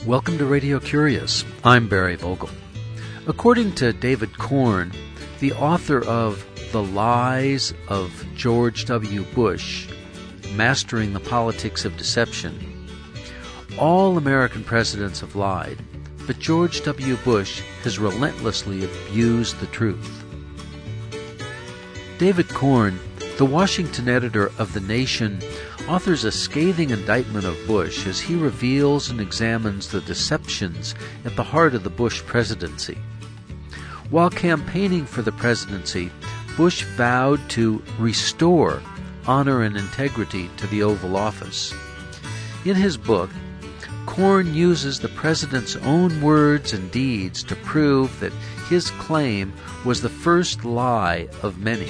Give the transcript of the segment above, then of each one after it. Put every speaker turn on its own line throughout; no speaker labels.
Welcome to Radio Curious. I'm Barry Vogel. According to David Korn, the author of The Lies of George W. Bush, Mastering the Politics of Deception, all American presidents have lied, but George W. Bush has relentlessly abused the truth. David Korn, the Washington editor of The Nation, authors a scathing indictment of Bush as he reveals and examines the deceptions at the heart of the Bush presidency. While campaigning for the presidency, Bush vowed to restore honor and integrity to the Oval Office. In his book, Korn uses the president's own words and deeds to prove that his claim was the first lie of many.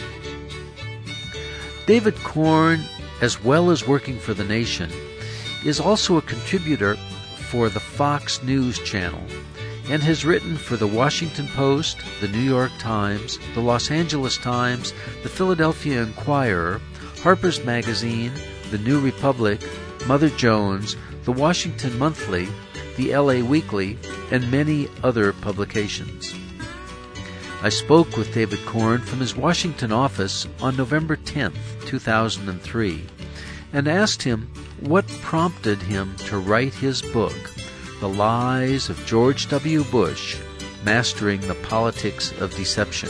David Korn, as well as working for The Nation, is also a contributor for the Fox News Channel and has written for The Washington Post, The New York Times, The Los Angeles Times, The Philadelphia Inquirer, Harper's Magazine, The New Republic, Mother Jones, The Washington Monthly, The LA Weekly, and many other publications. I spoke with David Korn from his Washington office on November 10, 2003, and asked him what prompted him to write his book, The Lies of George W. Bush, Mastering the Politics of Deception.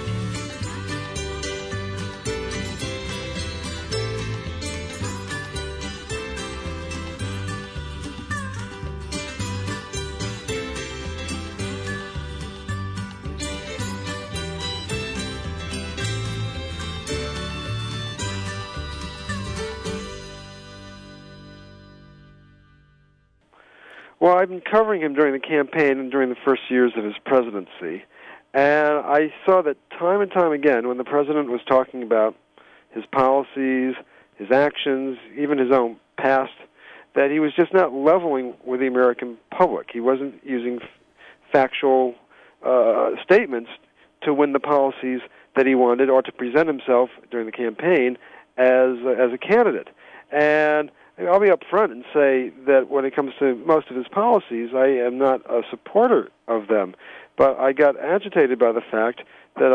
Well, I've been covering him during the campaign and during the first years of his presidency, and I saw that time and time again when the president was talking about his policies, his actions, even his own past, that he was just not leveling with the American public. He wasn't using factual statements to win the policies that he wanted or to present himself during the campaign as a candidate. And I'll be up front and say that when it comes to most of his policies, I am not a supporter of them. But I got agitated by the fact that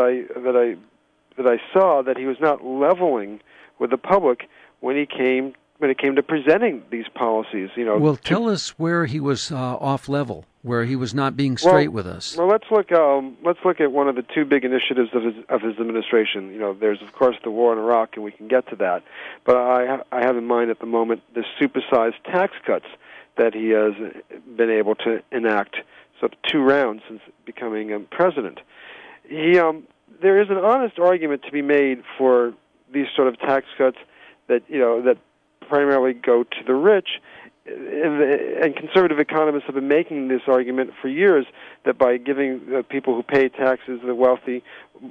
I saw that he was not leveling with the public when it came to presenting these policies.
Well, tell us where he was off level, where he was not being straight with us.
Well, let's look at one of the two big initiatives of his administration. There's of course the war in Iraq, and we can get to that. But I have in mind at the moment the supersized tax cuts that he has been able to enact. So 2 rounds since becoming president. There is an honest argument to be made for these sort of tax cuts that primarily go to the rich, and conservative economists have been making this argument for years that by giving people who pay taxes, the wealthy,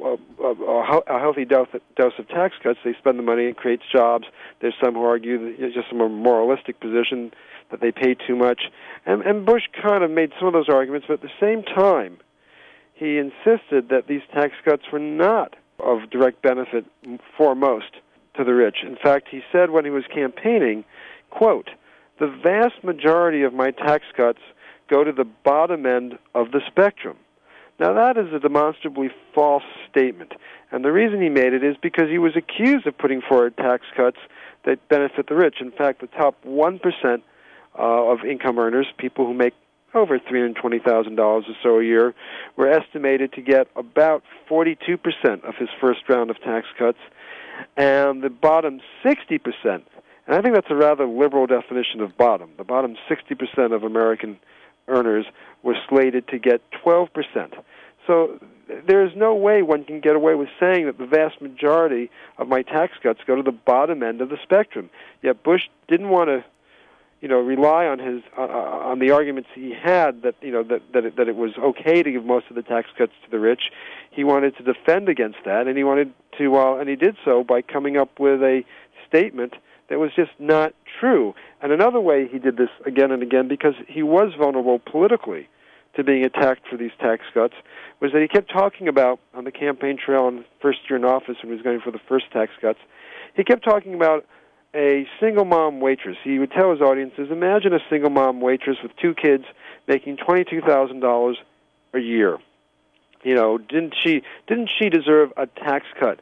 a healthy dose of tax cuts, they spend the money and creates jobs. There's some who argue that it's just a more moralistic position that they pay too much. And Bush kind of made some of those arguments, but at the same time, he insisted that these tax cuts were not of direct benefit for most to the rich. In fact, he said when he was campaigning, quote, "The vast majority of my tax cuts go to the bottom end of the spectrum." Now, that is a demonstrably false statement. And the reason he made it is because he was accused of putting forward tax cuts that benefit the rich. In fact, the top 1% of income earners, people who make over $320,000 or so a year, were estimated to get about 42% of his first round of tax cuts. And the bottom 60%, and I think that's a rather liberal definition of bottom. The bottom 60% of American earners were slated to get 12%. So there is no way one can get away with saying that the vast majority of my tax cuts go to the bottom end of the spectrum. Yet Bush didn't want to, rely on his on the arguments he had that that it was okay to give most of the tax cuts to the rich. He wanted to defend against that, and he wanted to, and he did so by coming up with a statement that was just not true. And another way he did this again and again, because he was vulnerable politically to being attacked for these tax cuts, was that he kept talking about, on the campaign trail in the first year in office when he was going for the first tax cuts, he kept talking about a single mom waitress. He would tell his audiences, imagine a single mom waitress with 2 kids making $22,000 a year. You know, didn't she deserve a tax cut?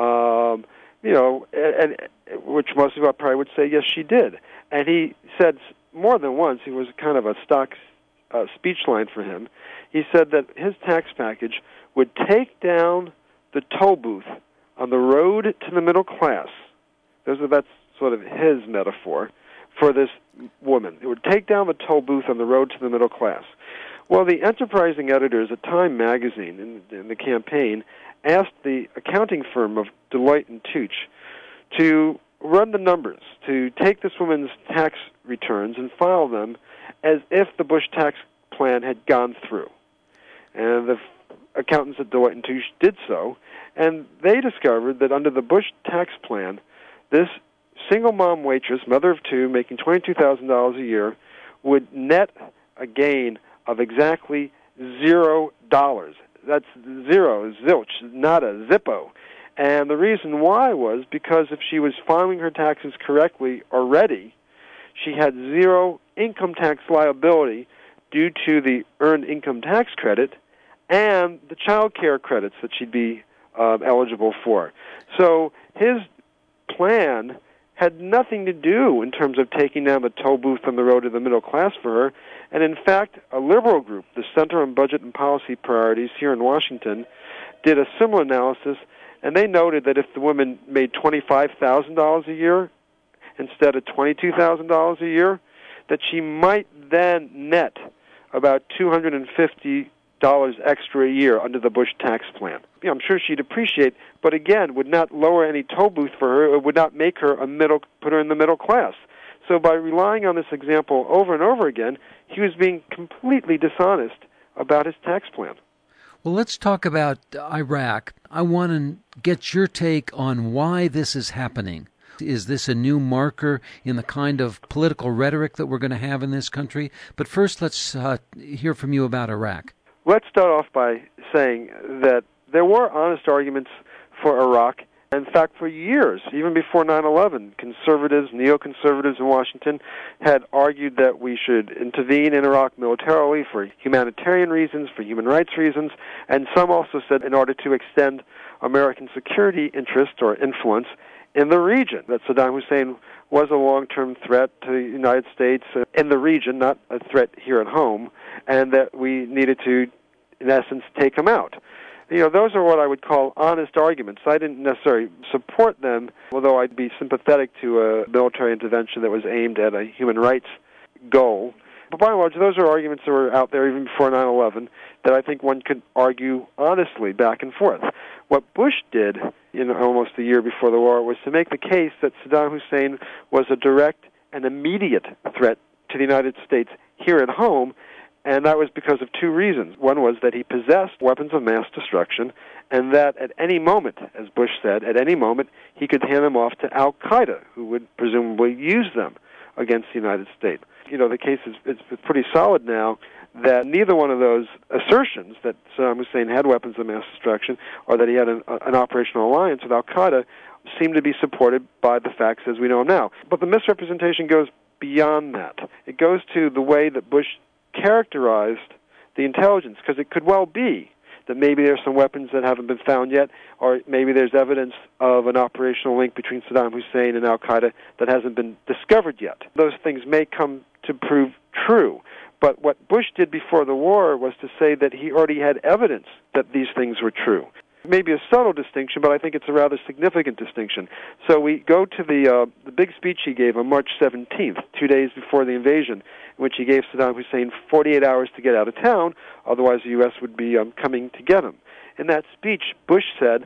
You know, and which most people probably would say yes, she did. And he said more than once, it was kind of a stock speech line for him. He said that his tax package would take down the toll booth on the road to the middle class. That's sort of his metaphor for this woman. It would take down the toll booth on the road to the middle class. Well, the enterprising editors at Time magazine in the campaign asked the accounting firm of Deloitte and Touche to run the numbers, to take this woman's tax returns and file them as if the Bush tax plan had gone through. And the accountants at Deloitte and Touche did so, and they discovered that under the Bush tax plan, this single mom waitress, mother of 2, making $22,000 a year, would net a gain of exactly $0. That's zero, zilch, nada, zippo. And the reason why was because if she was filing her taxes correctly already, she had 0 income tax liability due to the earned income tax credit and the child care credits that she'd be eligible for. So his plan had nothing to do in terms of taking down the toll booth on the road to the middle class for her. And in fact, a liberal group, the Center on Budget and Policy Priorities here in Washington, did a similar analysis, and they noted that if the woman made $25,000 a year instead of $22,000 a year, that she might then net about $250 extra a year under the Bush tax plan. You know, I'm sure she'd appreciate, but again, would not lower any toll booth for her. It would not make her put her in the middle class. So by relying on this example over and over again, he was being completely dishonest about his tax plan.
Well, let's talk about Iraq. I want to get your take on why this is happening. Is this a new marker in the kind of political rhetoric that we're going to have in this country? But first, let's hear from you about Iraq.
Let's start off by saying that there were honest arguments for Iraq. In fact, for years, even before 9/11, conservatives, neoconservatives in Washington had argued that we should intervene in Iraq militarily for humanitarian reasons, for human rights reasons, and some also said in order to extend American security interest or influence in the region, that Saddam Hussein was a long-term threat to the United States in the region, not a threat here at home, and that we needed to, in essence, take him out. You know, those are what I would call honest arguments. I didn't necessarily support them, although I'd be sympathetic to a military intervention that was aimed at a human rights goal. But by and large, those are arguments that were out there even before 9/11 that I think one could argue honestly back and forth. What Bush did in almost a year before the war was to make the case that Saddam Hussein was a direct and immediate threat to the United States here at home, and that was because of 2 reasons. One was that he possessed weapons of mass destruction, and that at any moment, as Bush said, at any moment, he could hand them off to al-Qaeda, who would presumably use them against the United States. You know, the case is pretty solid now that neither one of those assertions, that Saddam Hussein had weapons of mass destruction or that he had an operational alliance with al-Qaeda, seem to be supported by the facts as we know them now. But the misrepresentation goes beyond that. It goes to the way that Bush characterized the intelligence, because it could well be that maybe there's some weapons that haven't been found yet, or maybe there's evidence of an operational link between Saddam Hussein and al-Qaeda that hasn't been discovered yet. Those things may come to prove true. But what Bush did before the war was to say that he already had evidence that these things were true. Maybe a subtle distinction, but I think it's a rather significant distinction. So we go to the big speech he gave on March 17th, 2 days before the invasion, in which he gave Saddam Hussein 48 hours to get out of town, otherwise the U.S. would be coming to get him. In that speech, Bush said,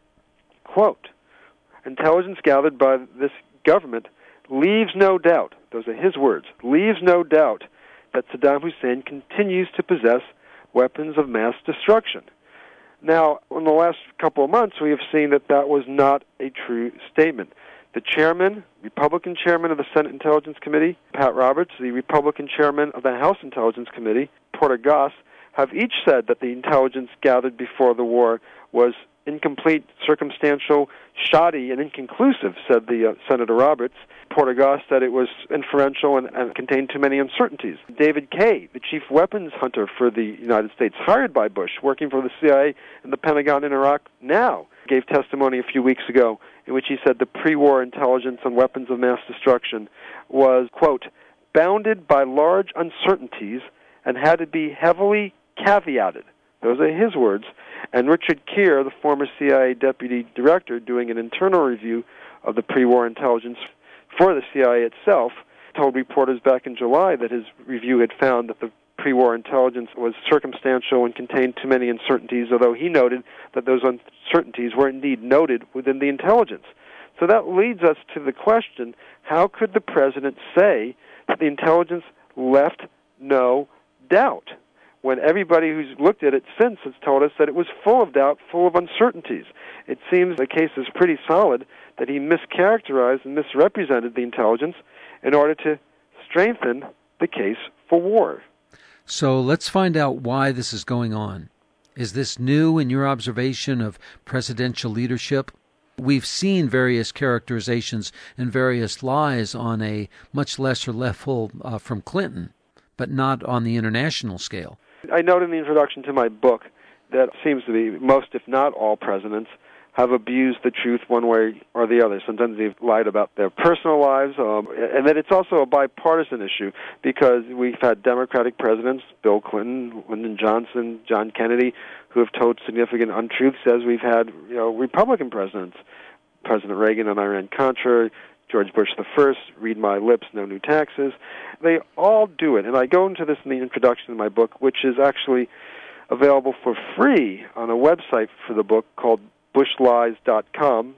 quote, "Intelligence gathered by this government leaves no doubt," those are his words, "leaves no doubt that Saddam Hussein continues to possess weapons of mass destruction." Now, in the last couple of months, we have seen that that was not a true statement. The chairman, Republican chairman of the Senate Intelligence Committee, Pat Roberts, the Republican chairman of the House Intelligence Committee, Porter Goss, have each said that the intelligence gathered before the war was incomplete, circumstantial, shoddy, and inconclusive, said the Senator Roberts, Portegas said it was inferential and contained too many uncertainties. David Kay, the chief weapons hunter for the United States, hired by Bush, working for the CIA and the Pentagon in Iraq now, gave testimony a few weeks ago in which he said the pre-war intelligence on weapons of mass destruction was, quote, bounded by large uncertainties and had to be heavily caveated. Those are his words. And Richard Keir, the former CIA deputy director, doing an internal review of the pre-war intelligence for the CIA itself, told reporters back in July that his review had found that the pre-war intelligence was circumstantial and contained too many uncertainties, although he noted that those uncertainties were indeed noted within the intelligence. So that leads us to the question, how could the president say that the intelligence left no doubt, when everybody who's looked at it since has told us that it was full of doubt, full of uncertainties? It seems the case is pretty solid that he mischaracterized and misrepresented the intelligence in order to strengthen the case for war.
So let's find out why this is going on. Is this new in your observation of presidential leadership? We've seen various characterizations and various lies on a much lesser level from Clinton, but not on the international scale.
I note in the introduction to my book that seems to be most, if not all, presidents have abused the truth one way or the other. Sometimes they've lied about their personal lives, and that it's also a bipartisan issue because we've had Democratic presidents, Bill Clinton, Lyndon Johnson, John Kennedy, who have told significant untruths, as we've had Republican presidents, President Reagan on Iran-Contra, George Bush I, read my lips, no new taxes. They all do it, and I go into this in the introduction of my book, which is actually available for free on a website for the book called bushlies.com,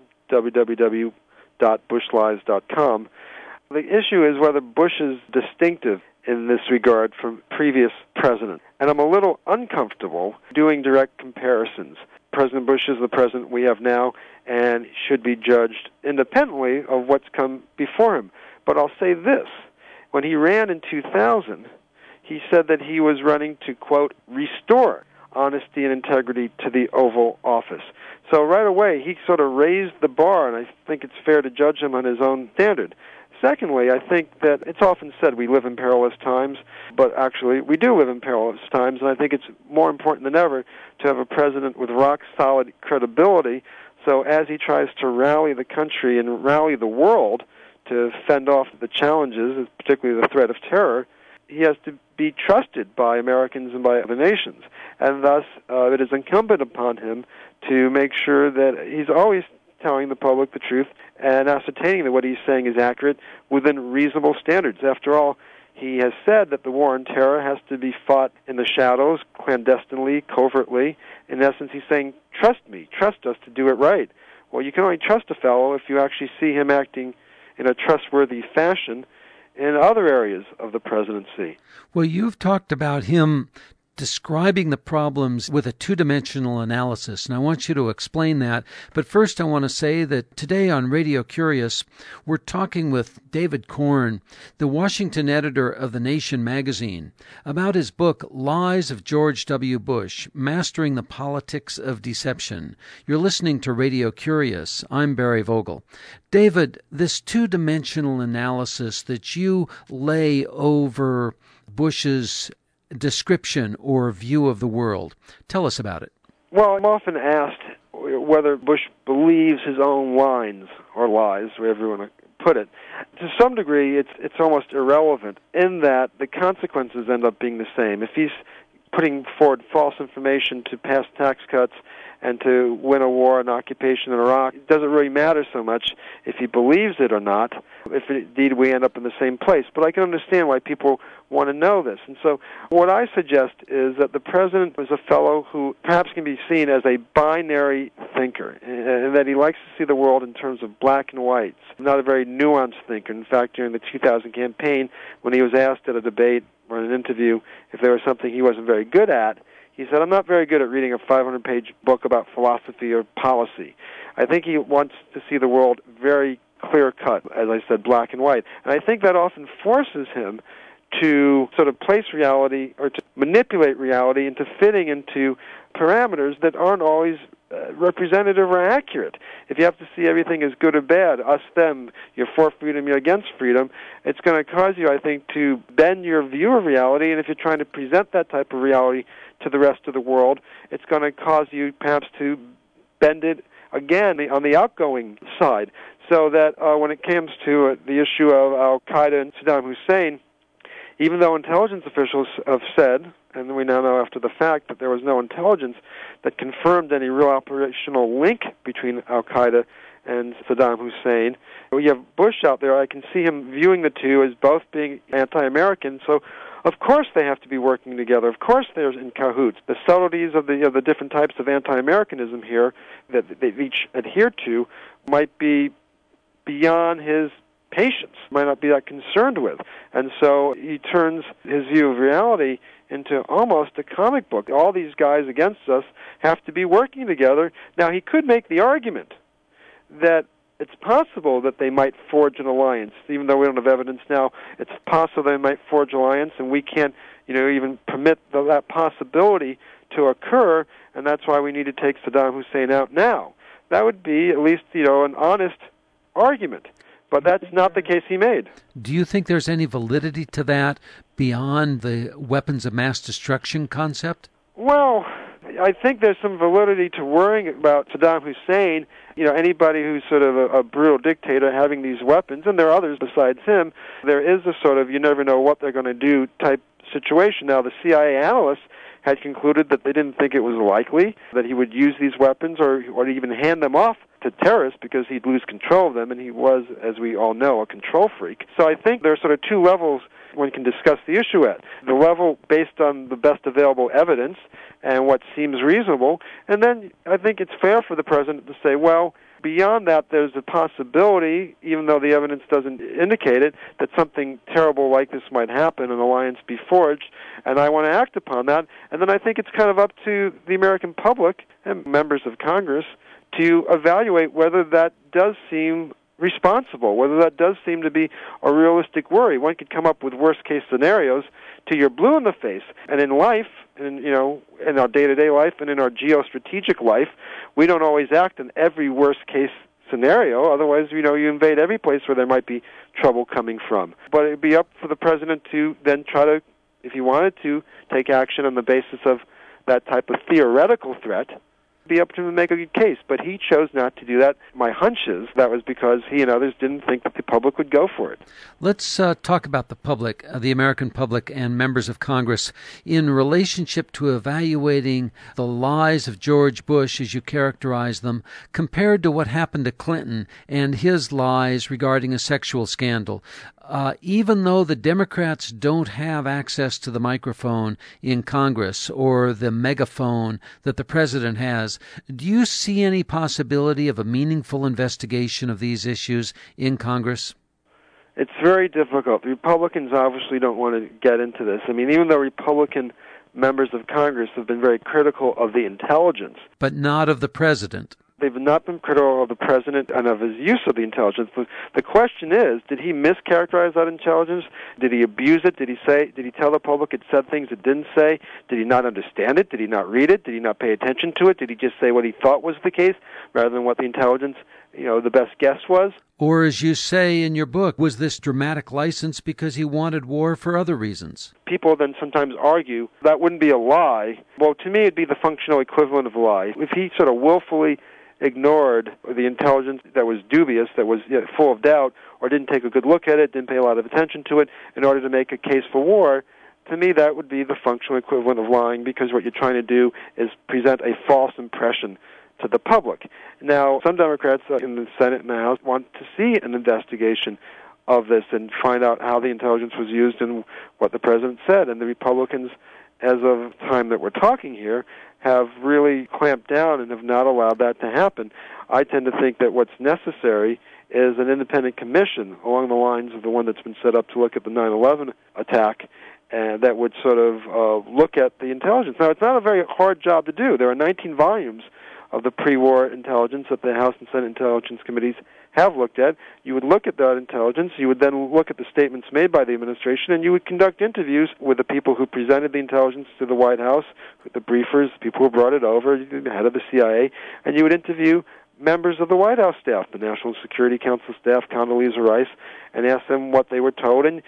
www.bushlies.com. The issue is whether Bush is distinctive in this regard from previous presidents. And I'm a little uncomfortable doing direct comparisons. President Bush is the president we have now and should be judged independently of what's come before him. But I'll say this. When he ran in 2000, he said that he was running to, quote, restore honesty and integrity to the Oval Office. So right away, he sort of raised the bar, and I think it's fair to judge him on his own standard. Secondly, I think that it's often said we live in perilous times, but actually we do live in perilous times, and I think it's more important than ever to have a president with rock-solid credibility, so as he tries to rally the country and rally the world to fend off the challenges, particularly the threat of terror, he has to be trusted by Americans and by other nations. And thus, it is incumbent upon him to make sure that he's always telling the public the truth and ascertaining that what he's saying is accurate within reasonable standards. After all, he has said that the war on terror has to be fought in the shadows, clandestinely, covertly. In essence, he's saying, trust me, trust us to do it right. Well, you can only trust a fellow if you actually see him acting in a trustworthy fashion in other areas of the presidency.
Well, you've talked about him describing the problems with a two-dimensional analysis, and I want you to explain that. But first, I want to say that today on Radio Curious, we're talking with David Corn, the Washington editor of The Nation magazine, about his book, Lies of George W. Bush, Mastering the Politics of Deception. You're listening to Radio Curious. I'm Barry Vogel. David, this two-dimensional analysis that you lay over Bush's description or view of the world. Tell us about it.
Well, I'm often asked whether Bush believes his own lines or lies, wherever you want to put it. To some degree, it's almost irrelevant in that the consequences end up being the same. If he's putting forward false information to pass tax cuts and to win a war and occupation in Iraq, it doesn't really matter so much if he believes it or not, if indeed we end up in the same place. But I can understand why people want to know this. And so what I suggest is that the president is a fellow who perhaps can be seen as a binary thinker, and that he likes to see the world in terms of black and whites, not a very nuanced thinker. In fact, during the 2000 campaign, when he was asked at a debate or an interview if there was something he wasn't very good at, he said, I'm not very good at reading a 500-page book about philosophy or policy. I think he wants to see the world very clear-cut, as I said, black and white. And I think that often forces him to sort of place reality or to manipulate reality into fitting into parameters that aren't always representative or accurate. If you have to see everything as good or bad, us, them, you're for freedom, you're against freedom, it's going to cause you, I think, to bend your view of reality, and if you're trying to present that type of reality to the rest of the world, it's going to cause you perhaps to bend it again on the outgoing side. So that when it comes to the issue of al-Qaeda and Saddam Hussein, even though intelligence officials have said, and we now know after the fact, that there was no intelligence that confirmed any real operational link between al-Qaeda and Saddam Hussein, we have Bush out there. I can see him viewing the two as both being anti-American, so of course they have to be working together. Of course they're in cahoots. The subtleties of the different types of anti-Americanism here that they each adhere to might be beyond his patience, might not be that concerned with. And so he turns his view of reality into almost a comic book. All these guys against us have to be working together. Now, he could make the argument that it's possible that they might forge an alliance, even though we don't have evidence now. It's possible they might forge an alliance, and we can't, even permit that possibility to occur, and that's why we need to take Saddam Hussein out now. That would be at least, an honest argument. But that's not the case he made.
Do you think there's any validity to that beyond the weapons of mass destruction concept?
Well, I think there's some validity to worrying about Saddam Hussein. Anybody who's sort of a brutal dictator having these weapons, and there are others besides him, there is a sort of you never know what they're going to do type situation. Now, the CIA analysts had concluded that they didn't think it was likely that he would use these weapons or even hand them off to terrorists because he'd lose control of them, and he was, as we all know, a control freak. So I think there are sort of two levels one can discuss the issue at. The level based on the best available evidence and what seems reasonable, and then I think it's fair for the president to say, well, beyond that, there's a possibility, even though the evidence doesn't indicate it, that something terrible like this might happen, an alliance be forged, and I want to act upon that. And then I think it's kind of up to the American public and members of Congress to evaluate whether that does seem responsible, whether that does seem to be a realistic worry. One could come up with worst-case scenarios till you're blue in the face. And in life, in our day-to-day life and in our geostrategic life, we don't always act in every worst-case scenario. Otherwise, you invade every place where there might be trouble coming from. But it would be up for the president to then try to, if he wanted to, take action on the basis of that type of theoretical threat. Be up to him to make a good case, but he chose not to do that. My hunch is that was because he and others didn't think that the public would go for it.
Let's talk about the public, the American public and members of Congress in relationship to evaluating the lies of George Bush, as you characterize them, compared to what happened to Clinton and his lies regarding a sexual scandal. Even though the Democrats don't have access to the microphone in Congress or the megaphone that the president has, do you see any possibility of a meaningful investigation of these issues in Congress?
It's very difficult. The Republicans obviously don't want to get into this. I mean, even though Republican members of Congress have been very critical of the intelligence.
But not of the president.
They've not been critical of the president and of his use of the intelligence. The question is, did he mischaracterize that intelligence? Did he abuse it? Did he tell the public it said things it didn't say? Did he not understand it? Did he not read it? Did he not pay attention to it? Did he just say what he thought was the case rather than what the intelligence, the best guess was?
Or, as you say in your book, was this dramatic license because he wanted war for other reasons?
People then sometimes argue that wouldn't be a lie. Well, to me, it'd be the functional equivalent of a lie. If he sort of willfully ignored the intelligence that was dubious, that was full of doubt, or didn't take a good look at it, didn't pay a lot of attention to it in order to make a case for war, to me that would be the functional equivalent of lying, because what you're trying to do is present a false impression to the public. Now, some Democrats in the Senate and the House want to see an investigation of this and find out how the intelligence was used and what the president said, and the Republicans, as of the time that we're talking here, have really clamped down and have not allowed that to happen. I tend to think that what's necessary is an independent commission along the lines of the one that's been set up to look at the 9/11 attack, and that would sort of look at the intelligence. Now, it's not a very hard job to do. There are 19 volumes of the pre-war intelligence that the House and Senate Intelligence Committees have looked at. You would look at that intelligence. You would then look at the statements made by the administration, and you would conduct interviews with the people who presented the intelligence to the White House, with the briefers, people who brought it over, the head of the CIA, and you would interview members of the White House staff, the National Security Council staff, Condoleezza Rice, and ask them what they were told. And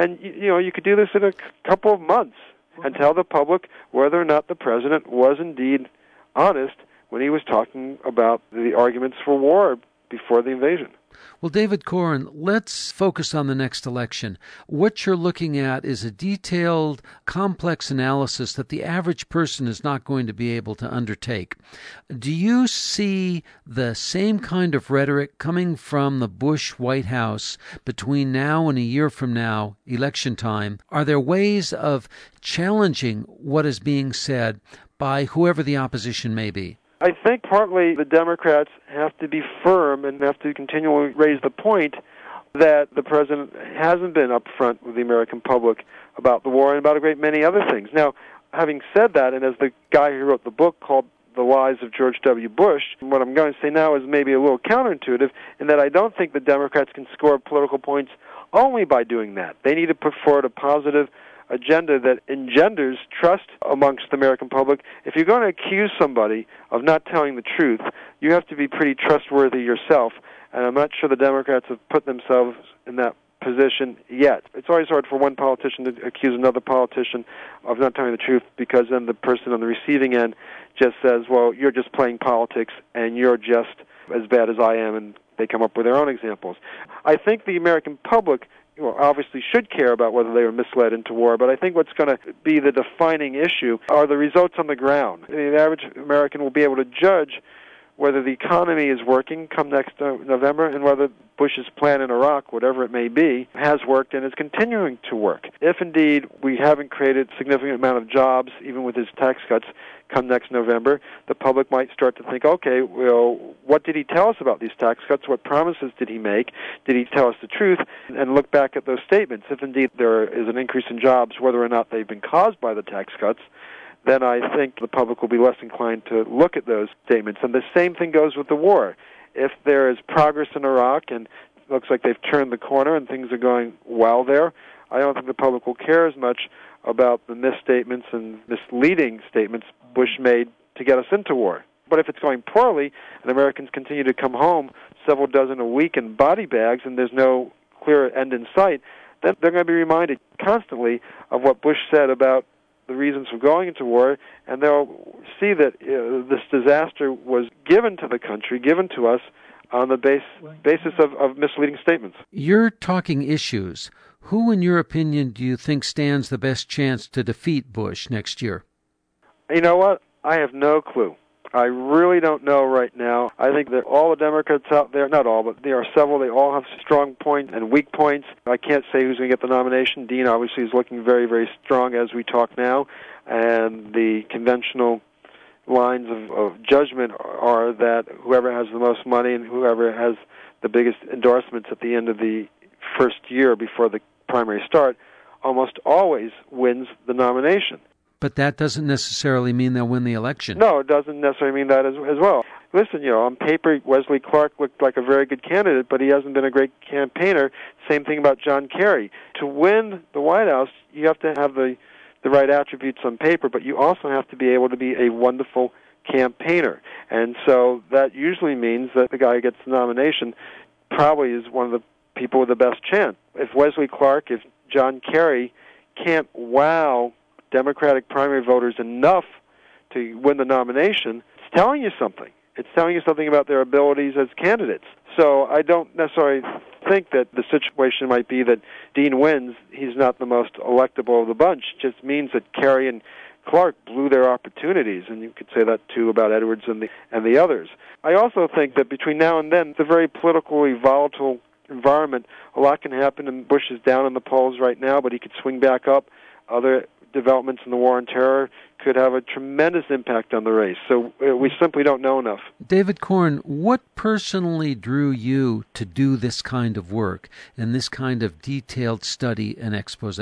you could do this in a couple of months and tell the public whether or not the president was indeed honest when he was talking about the arguments for war before the invasion.
Well, David Corn, let's focus on the next election. What you're looking at is a detailed, complex analysis that the average person is not going to be able to undertake. Do you see the same kind of rhetoric coming from the Bush White House between now and a year from now, election time? Are there ways of challenging what is being said by whoever the opposition may be?
I think partly the Democrats have to be firm and have to continually raise the point that the president hasn't been upfront with the American public about the war and about a great many other things. Now, having said that, and as the guy who wrote the book called The Lies of George W. Bush, what I'm going to say now is maybe a little counterintuitive in that I don't think the Democrats can score political points only by doing that. They need to put forward a positive agenda that engenders trust amongst the American public. If you're going to accuse somebody of not telling the truth, you have to be pretty trustworthy yourself, and I'm not sure the Democrats have put themselves in that position yet. It's always hard for one politician to accuse another politician of not telling the truth, because then the person on the receiving end just says, well, you're just playing politics and you're just as bad as I am, and they come up with their own examples. I think the American public obviously should care about whether they were misled into war, but I think what's going to be the defining issue are the results on the ground. The average American will be able to judge whether the economy is working come next November and whether Bush's plan in Iraq, whatever it may be, has worked and is continuing to work. If indeed we haven't created a significant amount of jobs, even with his tax cuts, come next November, the public might start to think, okay, well, what did he tell us about these tax cuts? What promises did he make? Did he tell us the truth? And look back at those statements. If indeed there is an increase in jobs, whether or not they've been caused by the tax cuts, then I think the public will be less inclined to look at those statements. And the same thing goes with the war. If there is progress in Iraq and it looks like they've turned the corner and things are going well there, I don't think the public will care as much about the misstatements and misleading statements Bush made to get us into war. But if it's going poorly and Americans continue to come home several dozen a week in body bags and there's no clear end in sight, then they're going to be reminded constantly of what Bush said about the reasons for going into war, and they'll see that this disaster was given to the country, given to us, on the basis of misleading statements.
You're talking issues. Who, in your opinion, do you think stands the best chance to defeat Bush next year?
You know what? I have no clue. I really don't know right now. I think that all the Democrats out there, not all, but there are several, they all have strong points and weak points. I can't say who's going to get the nomination. Dean obviously is looking very, very strong as we talk now, and the conventional lines of judgment are that whoever has the most money and whoever has the biggest endorsements at the end of the first year before the primary start almost always wins the nomination.
But that doesn't necessarily mean they'll win the election.
No, it doesn't necessarily mean that as well. Listen, on paper, Wesley Clark looked like a very good candidate, but he hasn't been a great campaigner. Same thing about John Kerry. To win the White House, you have to have the right attributes on paper, but you also have to be able to be a wonderful campaigner. And so that usually means that the guy who gets the nomination probably is one of the people with the best chance. If Wesley Clark, if John Kerry can't wow Democratic primary voters enough to win the nomination, it's telling you something. It's telling you something about their abilities as candidates. So I don't necessarily think that the situation might be that Dean wins. He's not the most electable of the bunch. It just means that Kerry and Clark blew their opportunities, and you could say that too about Edwards and the others. I also think that between now and then, it's a very politically volatile environment. A lot can happen, and Bush is down in the polls right now, but he could swing back up. Other developments in the war on terror could have a tremendous impact on the race. So we simply don't know enough.
David Corn, what personally drew you to do this kind of work and this kind of detailed study and expose?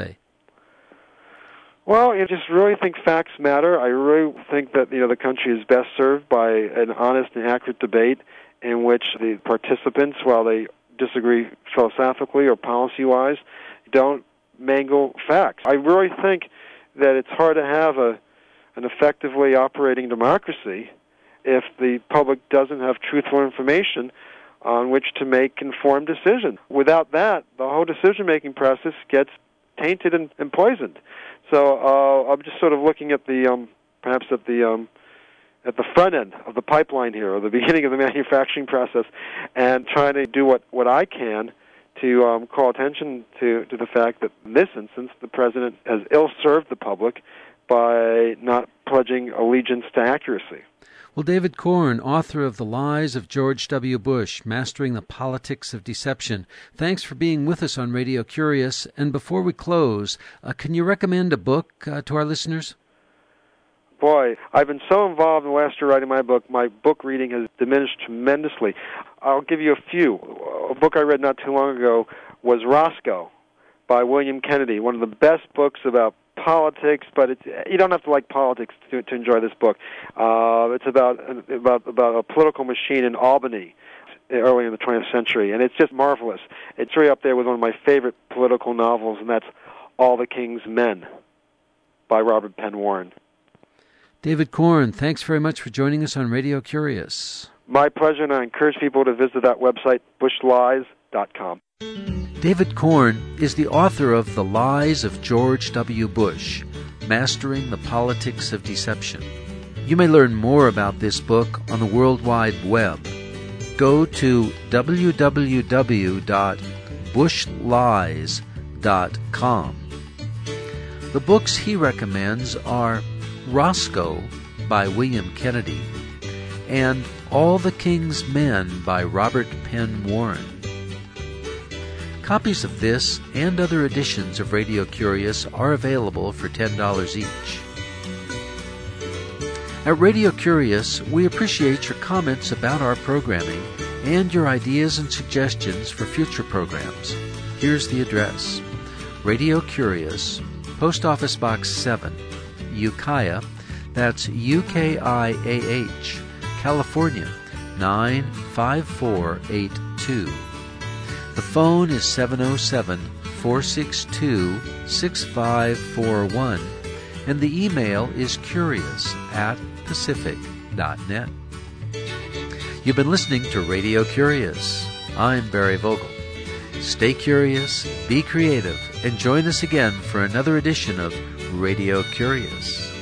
Well, I just really think facts matter. I really think that the country is best served by an honest and accurate debate. in which the participants, while they disagree philosophically or policy-wise, don't mangle facts. I really think that it's hard to have an effectively operating democracy if the public doesn't have truthful information on which to make informed decisions. Without that, the whole decision-making process gets tainted and poisoned. So I'm just sort of looking at the perhaps at the front end of the pipeline here, or the beginning of the manufacturing process, and trying to do what I can to call attention to the fact that in this instance the president has ill-served the public by not pledging allegiance to accuracy.
Well, David Corn, author of The Lies of George W. Bush, Mastering the Politics of Deception, thanks for being with us on Radio Curious. And before we close, can you recommend a book to our listeners?
Boy, I've been so involved in the last year writing my book reading has diminished tremendously. I'll give you a few. A book I read not too long ago was Roscoe by William Kennedy, one of the best books about politics, but you don't have to like politics to enjoy this book. It's about a political machine in Albany early in the 20th century, and it's just marvelous. It's right up there with one of my favorite political novels, and that's All the King's Men by Robert Penn Warren.
David Corn, thanks very much for joining us on Radio Curious.
My pleasure, and I encourage people to visit that website, bushlies.com.
David Corn is the author of The Lies of George W. Bush, Mastering the Politics of Deception. You may learn more about this book on the World Wide Web. Go to www.bushlies.com. The books he recommends are Roscoe by William Kennedy and All the King's Men by Robert Penn Warren. Copies of this and other editions of Radio Curious are available for $10 each. At Radio Curious, we appreciate your comments about our programming and your ideas and suggestions for future programs. Here's the address: Radio Curious, Post Office Box 7, Ukiah, that's UKIAH, California, 95482. The phone is 707-462-6541, and the email is curious@pacific.net. You've been listening to Radio Curious. I'm Barry Vogel. Stay curious, be creative, and join us again for another edition of Radio Curious.